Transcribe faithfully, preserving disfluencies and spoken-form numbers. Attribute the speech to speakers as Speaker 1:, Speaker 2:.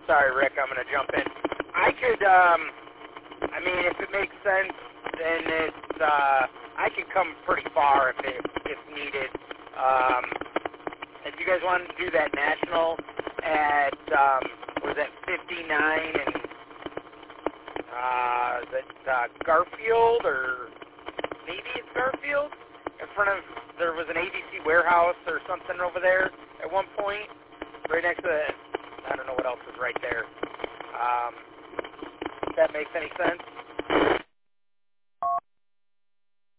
Speaker 1: sorry, Rick, I'm going to jump in. I could, um, I mean, if it makes sense, then it's, uh, I could come pretty far if it, if needed. Um, if you guys want to do that national at, um, was that fifty-nine and, uh, is it, uh, Garfield, or maybe it's Garfield? In front of, there was an A B C warehouse or something over there at one point, right next to the, I don't know what else is right there. Um, if that makes any sense.